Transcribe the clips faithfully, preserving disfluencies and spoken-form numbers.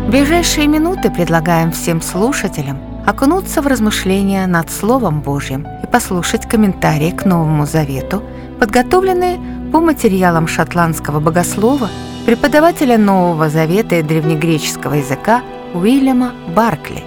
В ближайшие минуты предлагаем всем слушателям окунуться в размышления над Словом Божьим и послушать комментарии к Новому Завету, подготовленные по материалам шотландского богослова, преподавателя Нового Завета и древнегреческого языка Уильяма Баркли.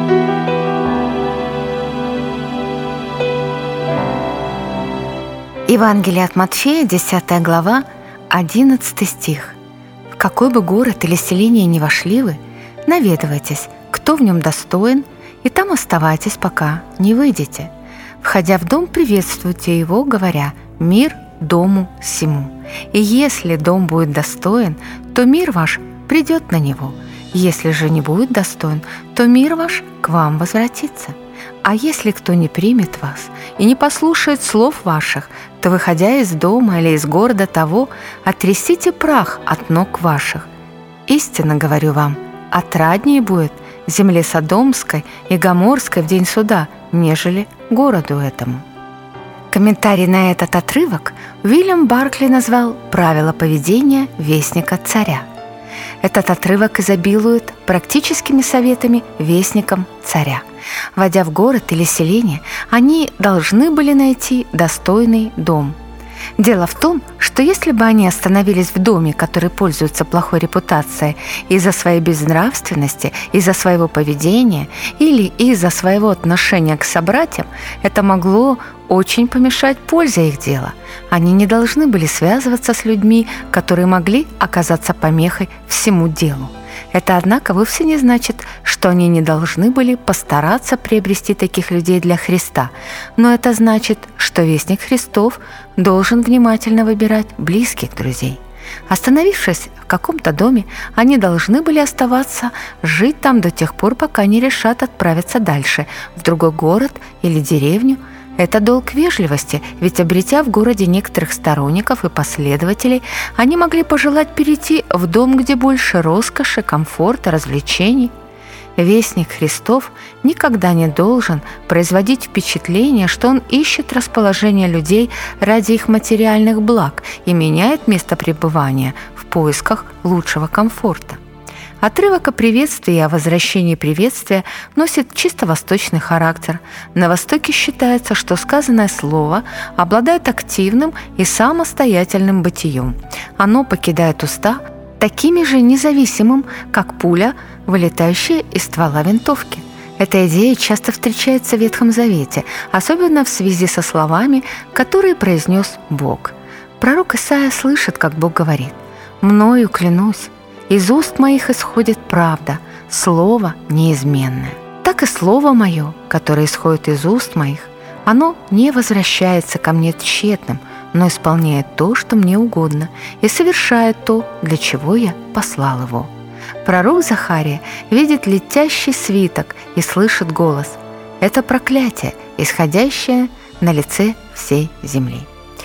Евангелие от Матфея, десятая глава, одиннадцатый стих. «В какой бы город или селение ни вошли вы, наведывайтесь, кто в нем достоин, и там оставайтесь, пока не выйдете. Входя в дом, приветствуйте его, говоря: мир дому сему. И если дом будет достоин, то мир ваш придет на него. Если же не будет достоин, то мир ваш к вам возвратится. А если кто не примет вас и не послушает слов ваших, то, выходя из дома или из города того, отрясите прах от ног ваших. Истинно говорю вам, отраднее будет земле Содомской и Гоморской в день суда, нежели городу этому». Комментарий на этот отрывок Уильям Баркли назвал «Правила поведения вестника царя». Этот отрывок изобилует практическими советами вестникам царя. Войдя в город или селение, они должны были найти достойный дом. Дело в том, что если бы они остановились в доме, который пользуется плохой репутацией из-за своей безнравственности, из-за своего поведения или из-за своего отношения к собратьям, это могло очень помешать пользе их дела. Они не должны были связываться с людьми, которые могли оказаться помехой всему делу. Это, однако, вовсе не значит, что они не должны были постараться приобрести таких людей для Христа, но это значит, что вестник Христов должен внимательно выбирать близких друзей. Остановившись в каком-то доме, они должны были оставаться, жить там до тех пор, пока не решат отправиться дальше, в другой город или деревню. Это долг вежливости, ведь, обретя в городе некоторых сторонников и последователей, они могли пожелать перейти в дом, где больше роскоши, комфорта, развлечений. Вестник Христов никогда не должен производить впечатление, что он ищет расположение людей ради их материальных благ и меняет место пребывания в поисках лучшего комфорта. Отрывок о приветствии и о возвращении приветствия носит чисто восточный характер. На Востоке считается, что сказанное слово обладает активным и самостоятельным бытием. Оно покидает уста такими же независимым, как пуля, вылетающая из ствола винтовки. Эта идея часто встречается в Ветхом Завете, особенно в связи со словами, которые произнес Бог. Пророк Исаия слышит, как Бог говорит: «Мною клянусь, из уст моих исходит правда, слово неизменное. Так и слово мое, которое исходит из уст моих, оно не возвращается ко мне тщетным, но исполняет то, что мне угодно, и совершает то, для чего я послал его». Пророк Захария видит летящий свиток и слышит голос: «Это проклятие, исходящее на лице всей земли».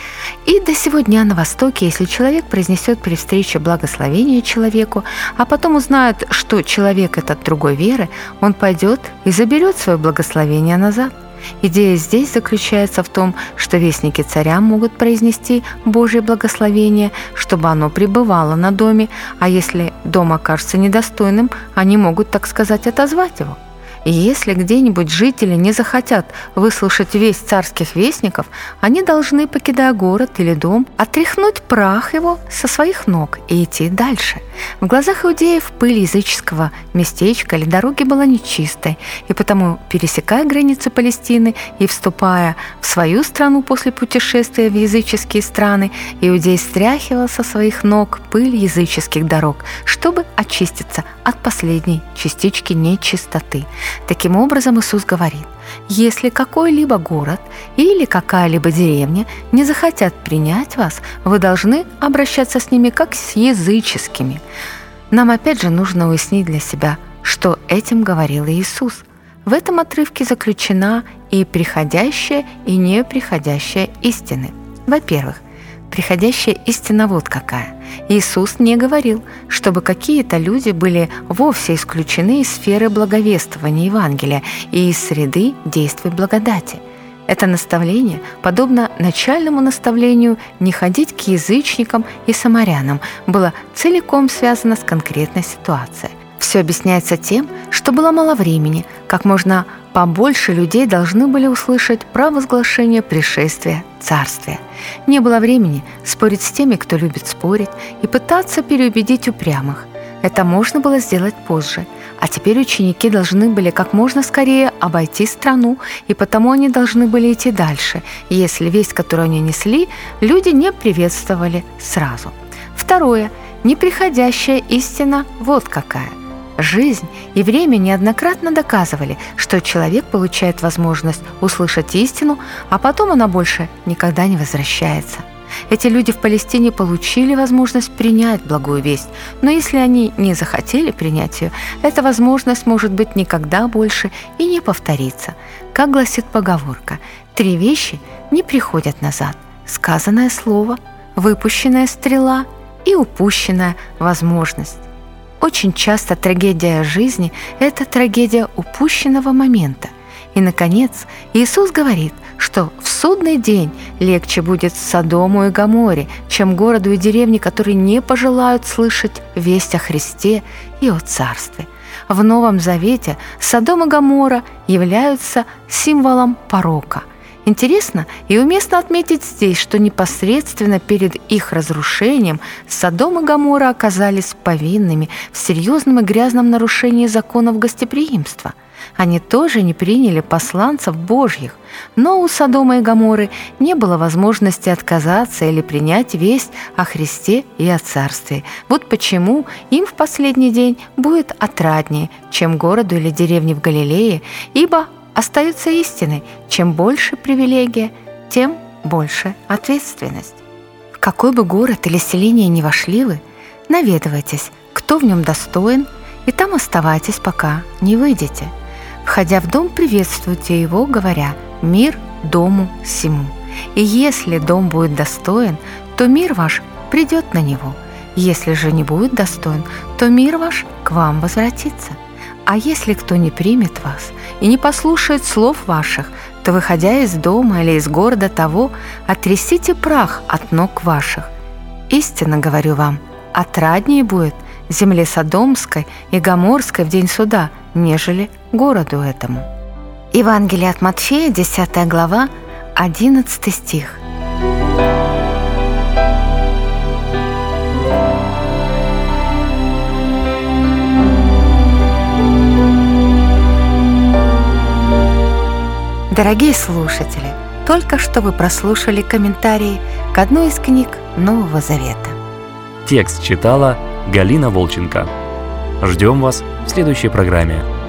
И до сего дня на Востоке, если человек произнесет при встрече благословение человеку, а потом узнает, что человек этот другой веры, он пойдет и заберет свое благословение назад. Идея здесь заключается в том, что вестники царя могут произнести Божье благословение, чтобы оно пребывало на доме, а если дом окажется недостойным, они могут, так сказать, отозвать его. И если где-нибудь жители не захотят выслушать весть царских вестников, они должны, покидая город или дом, отряхнуть прах его со своих ног и идти дальше. В глазах иудеев пыль языческого местечка или дороги была нечистой, и потому, пересекая границы Палестины и вступая в свою страну после путешествия в языческие страны, иудей стряхивал со своих ног пыль языческих дорог, чтобы очиститься от последней частички нечистоты. Таким образом, Иисус говорит: если какой-либо город или какая-либо деревня не захотят принять вас, вы должны обращаться с ними как с языческими. Нам опять же нужно уяснить для себя, что этим говорил Иисус. В этом отрывке заключена и приходящая, и неприходящая истины. Во-первых, приходящая истина вот какая. Иисус не говорил, чтобы какие-то люди были вовсе исключены из сферы благовествования Евангелия и из среды действий благодати. Это наставление подобно начальному наставлению не ходить к язычникам и самарянам, было целиком связано с конкретной ситуацией. Все объясняется тем, что было мало времени, как можно побольше людей должны были услышать провозглашение пришествия Царствия. Не было времени спорить с теми, кто любит спорить, и пытаться переубедить упрямых. Это можно было сделать позже, а теперь ученики должны были как можно скорее обойти страну, и потому они должны были идти дальше, если весть, которую они несли, люди не приветствовали сразу. Второе. Неприходящая истина вот какая. Жизнь и время неоднократно доказывали, что человек получает возможность услышать истину, а потом она больше никогда не возвращается. Эти люди в Палестине получили возможность принять благую весть, но если они не захотели принять ее, эта возможность, может быть, никогда больше и не повторится. Как гласит поговорка, три вещи не приходят назад: сказанное слово, выпущенная стрела и упущенная возможность. Очень часто трагедия жизни – это трагедия упущенного момента. И, наконец, Иисус говорит, что в судный день легче будет Содому и Гоморе, чем городу и деревне, которые не пожелают слышать весть о Христе и о Царстве. В Новом Завете Содом и Гоморра являются символом порока. Интересно и уместно отметить здесь, что непосредственно перед их разрушением Содом и Гоморра оказались повинными в серьезном и грязном нарушении законов гостеприимства. Они тоже не приняли посланцев Божьих, но у Содома и Гоморры не было возможности отказаться или принять весть о Христе и о Царстве. Вот почему им в последний день будет отраднее, чем городу или деревне в Галилее, ибо остается истиной: чем больше привилегия, тем больше ответственность. В какой бы город или селение ни вошли вы, наведывайтесь, кто в нем достоин, и там оставайтесь, пока не выйдете. Входя в дом, приветствуйте его, говоря: «Мир дому сему». И если дом будет достоин, то мир ваш придет на него. Если же не будет достоин, то мир ваш к вам возвратится. А если кто не примет вас и не послушает слов ваших, то, выходя из дома или из города того, отрясите прах от ног ваших. Истинно говорю вам, отраднее будет земле Содомской и Гоморской в день суда, нежели городу этому». Евангелие от Матфея, десятая глава, одиннадцатый стих. Дорогие слушатели, только что вы прослушали комментарии к одной из книг Нового Завета. Текст читала Галина Волченко. Ждем вас в следующей программе.